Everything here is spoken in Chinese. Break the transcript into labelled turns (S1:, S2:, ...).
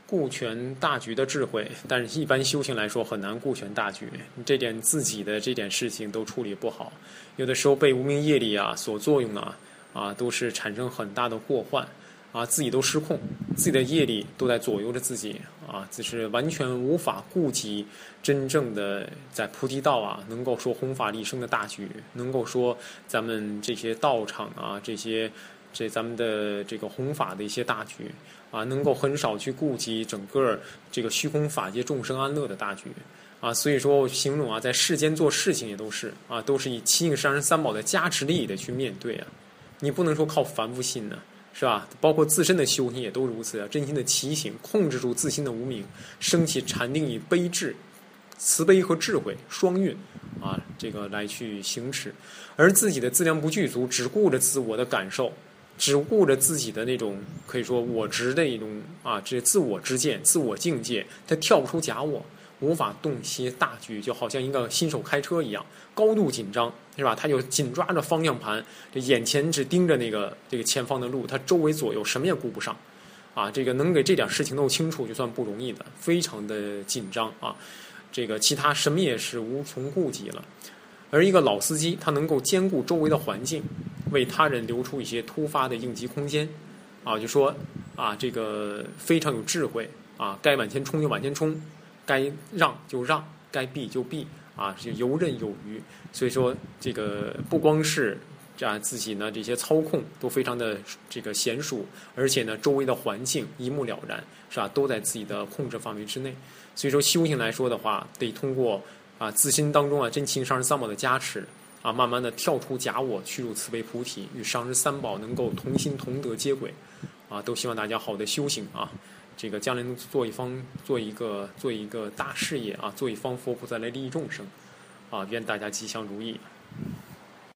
S1: 顾全大局的智慧，但是一般修行来说很难顾全大局，这点自己的这点事情都处理不好，有的时候被无明业力所作用都是产生很大的祸患自己都失控，自己的业力都在左右着自己就是完全无法顾及真正的在菩提道能够说弘法利生的大局，能够说咱们这些道场咱们的这个弘法的一些大局能够很少去顾及整个这个虚空法界众生安乐的大局所以说我形容在世间做事情也都是以七应上人三宝的加持力的去面对你不能说靠凡夫心呢，是吧？包括自身的修行也都如此真心的提醒，控制住自心的无明，升起禅定以悲智、慈悲和智慧双运这个来去行持，而自己的资粮不具足，只顾着自我的感受。只顾着自己的那种可以说我执的一种这自我之见、自我境界，他跳不出假我，无法洞悉大局，就好像一个新手开车一样，高度紧张，是吧？他就紧抓着方向盘，这眼前只盯着这个前方的路，他周围左右什么也顾不上这个能给这点事情弄清楚，就算不容易的，非常的紧张这个其他什么也是无从顾及了。而一个老司机，他能够兼顾周围的环境，为他人留出一些突发的应急空间就说这个非常有智慧该往前冲就往前冲，该让就让，该避就避就游刃有余。所以说这个不光是自己呢这些操控都非常的这个娴熟，而且呢周围的环境一目了然，是吧？都在自己的控制范围之内。所以说修行来说的话，得通过自心当中真情上人三宝的加持慢慢的跳出假我，去入慈悲菩提，与上人三宝能够同心同德接轨都希望大家好的修行这个将来能做一个大事业做一方佛菩萨来利益众生愿大家吉祥如意。